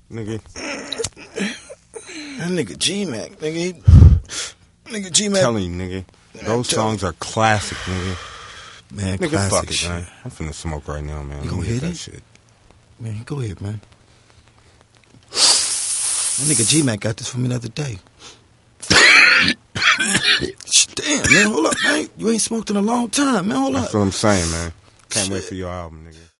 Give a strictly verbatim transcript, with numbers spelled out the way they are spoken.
nigga. That nigga G-Mac, nigga. He, nigga G-Mac. Telling you, nigga. Those songs are classic, nigga. Man, nigga, classic fuck it, shit. man. I'm finna smoke right now, man. You gonna Let me hit get it? that shit. Man, go ahead, man. That nigga G-Mac got this for me the other day. Damn, man, hold up, man. You ain't smoked in a long time, man. Hold up. That's what I'm saying, man. Can't wait for your album, nigga.